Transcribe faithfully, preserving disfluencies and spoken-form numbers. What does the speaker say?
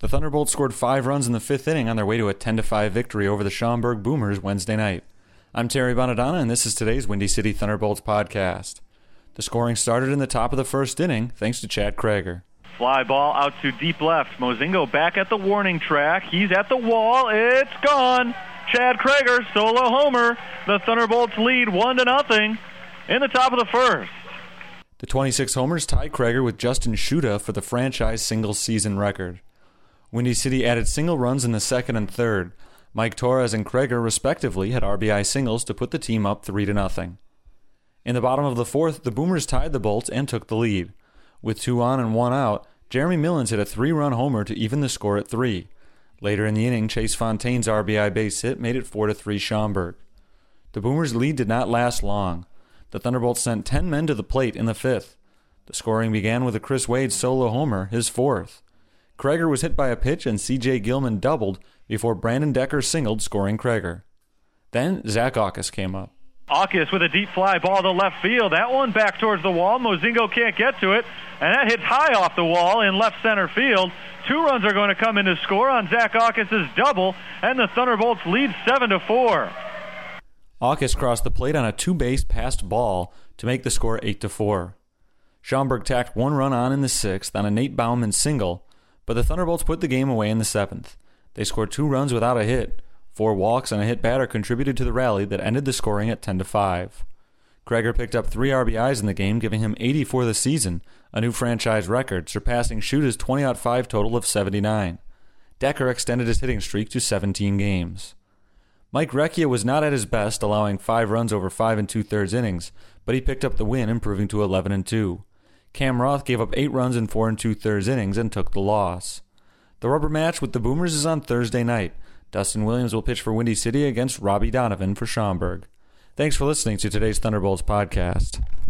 The Thunderbolts scored five runs in the fifth inning on their way to a ten to five victory over the Schaumburg Boomers Wednesday night. I'm Terry Bonadonna, and this is today's Windy City Thunderbolts podcast. The scoring started in the top of the first inning, thanks to Chad Kroeger. Fly ball out to deep left. Mozingo back at the warning track. He's at the wall. It's gone. Chad Kroeger, solo homer. The Thunderbolts lead one to nothing in the top of the first. The twenty-six homers tie Kroeger with Justin Shuda for the franchise single-season record. Windy City added single runs in the second and third. Mike Torres and Kroeger, respectively, had R B I singles to put the team up three to nothing. In the bottom of the fourth, the Boomers tied the Bolts and took the lead. With two on and one out, Jeremy Millins hit a three-run homer to even the score at three. Later in the inning, Chase Fontaine's R B I base hit made it four to three Schaumburg. The Boomers' lead did not last long. The Thunderbolts sent ten men to the plate in the fifth. The scoring began with a Chris Wade solo homer, his fourth. Kroeger was hit by a pitch and C J Gilman doubled before Brandon Decker singled, scoring Kroeger. Then Zach Aukus came up. Aukus with a deep fly ball to left field. That one back towards the wall. Mozingo can't get to it, and that hits high off the wall in left center field. Two runs are going to come in to score on Zach Aukus' double, and the Thunderbolts lead seven to four. Aukus crossed the plate on a two-base passed ball to make the score eight to four. Schaumburg tacked one run on in the sixth on a Nate Bauman single, but the Thunderbolts put the game away in the seventh. They scored two runs without a hit. Four walks and a hit batter contributed to the rally that ended the scoring at ten to five. Kroeger picked up three R B Is in the game, giving him eighty for the season, a new franchise record, surpassing Shuda's twenty out five total of seventy-nine. Decker extended his hitting streak to seventeen games. Mike Recchia was not at his best, allowing five runs over five and two-thirds innings, but he picked up the win, improving to eleven and two. Cam Roth gave up eight runs in four and two-thirds innings and took the loss. The rubber match with the Boomers is on Thursday night. Dustin Williams will pitch for Windy City against Robbie Donovan for Schaumburg. Thanks for listening to today's Thunderbolts podcast.